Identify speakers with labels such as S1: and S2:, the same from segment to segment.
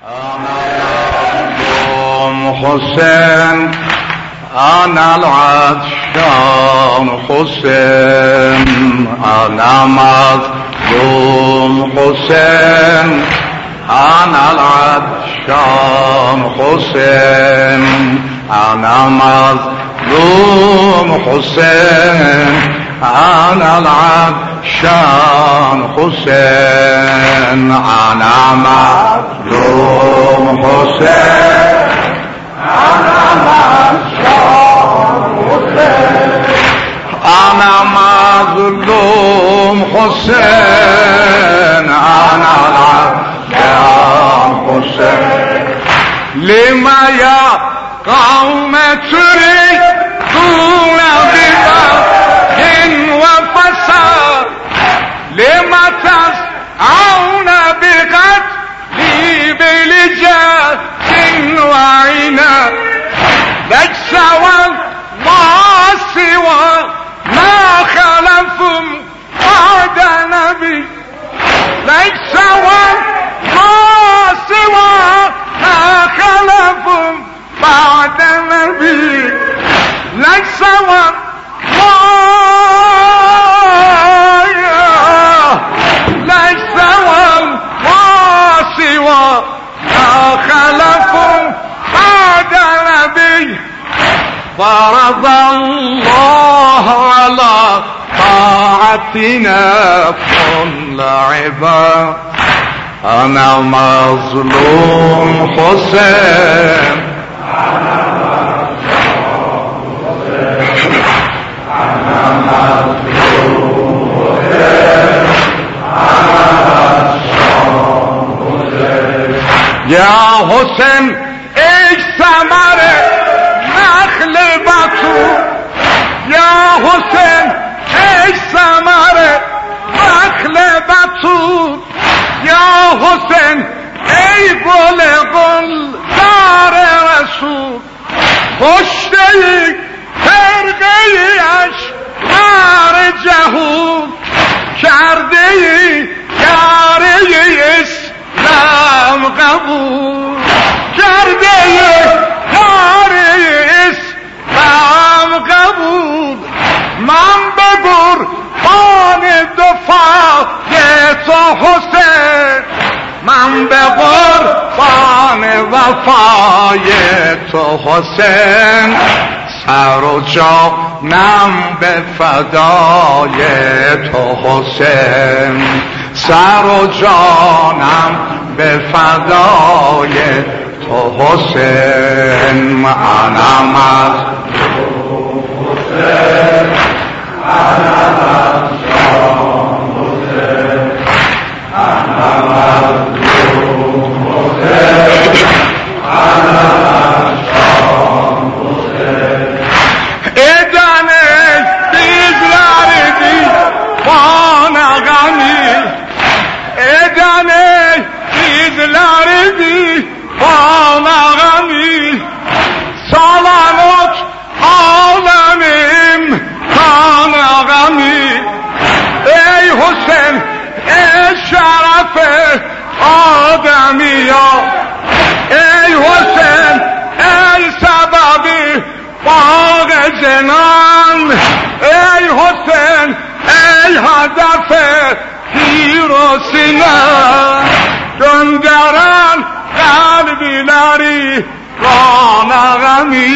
S1: حسين أنا العطشان حسين أنا مظلوم حسين أنا العطشان حسين أنا مظلوم حسين أنا العطشان حسين أنا مظلوم حسين أنا العطشان حسين أنا مظلوم حسين أنا العطشان حسين لما يا قوم تريدون ببغي وفساد لما تسعون بقتلي بلجاة وعناد ليس والله سوى ما خلفهم بعد نبي ليس والله سوى ما خلفهم بعد نبي ليس والله ليس والله سوى ما خلفهم بعد نبي فرض الله على طاعتنا كل عباد أنا مظلوم حسين أنا مظلوم حسين أنا مظلوم حسين أنا مظلوم حسين يا حسين ايش ثمر نخل بطور يا حسين ايش ثمر نخل بطور يا حسين ای گل دار رسول پشته فرقه اشعار جهود کرده یاره اسلام قبول کرده یاره اسلام قبول من به قربان دفاع تو حسین من به قربان وفای تو حسین سر و جانم به فدای تو حسین سر و جانم به فدای تو حسین انا مظلوم حسین انا مظلوم حسین انا مظلوم حسین انا مظلوم حسین ادانه دیزلاردی بana غمی ادانه دیزلاردی bana غمی سلامت عالمیم bana غمی ای حسین ای شرف آدمیا ای حسین ای سببی باغ جنان ای حسین ای هدف تیر و سینه gönderen kalbileri kana gami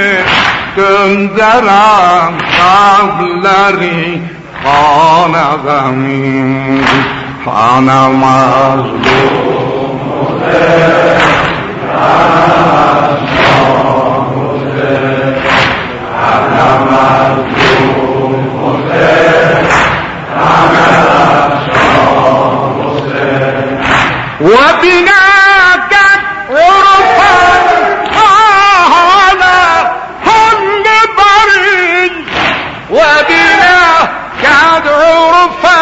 S1: gönderen kalpleri kana gami ana mazlum ana mazlum وبناك عرفا على كل بري وبناك عرفا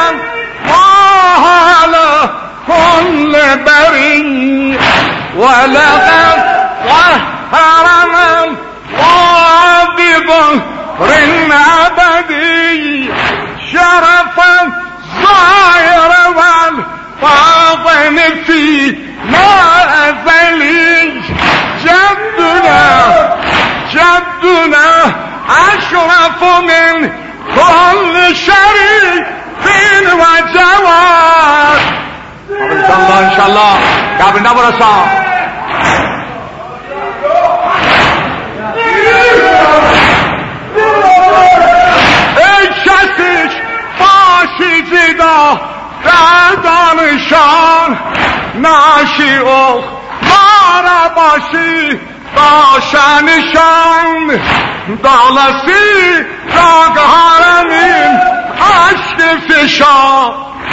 S1: على كل بري ولقد ظهرنا الله بظهر أبدي شرفا ظاهرا والباطن في ما أذن رسولنا اشرف من كل شريف وجواد. انشالله قبل نبرسان ای کسیش باشی جدا در دانشان ناشی اخ مارا باشی باشنشان دالسی راگهارمین عشق فشا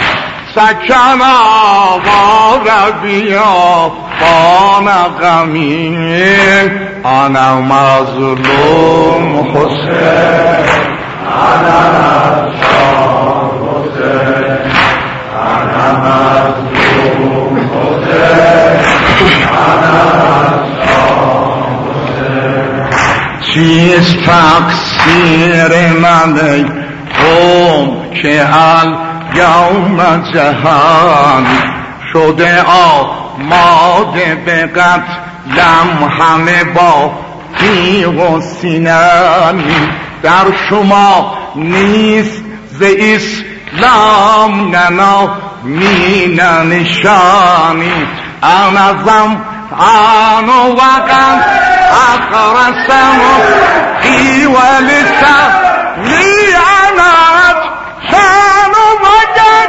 S1: سکنا و ربیا بانا غمین انا مظلوم حسین انا شام حسین انا مظلوم حسین انا شام حسین. چیست تقصیر من ای قوم که یوم جهان شده آماده به قتلم همه با تیغ و سینن. در شما نیست ز اسلام ننامی نه نشانی. انظم آنو وقت اقرسم ای ولسم لیعنت شانو وقت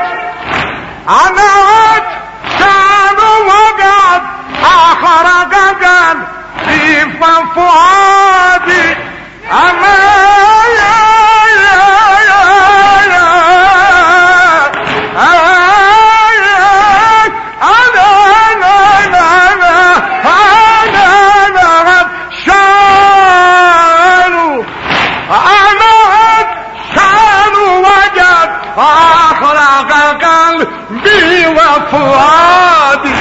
S1: عنات شانو وقت آخر قد خیف فؤادی اما قلبي وفؤادي.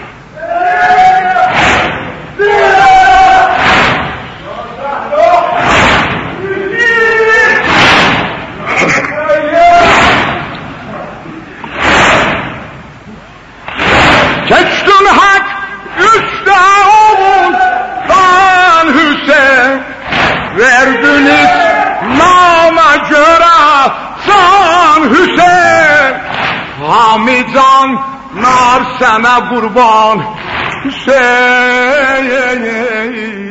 S1: Keçtin hak üstte oğul Kan Hüseyin verdiniz nama göre Can Hüseyin. Hamidan nar sana kurban Hüseyin.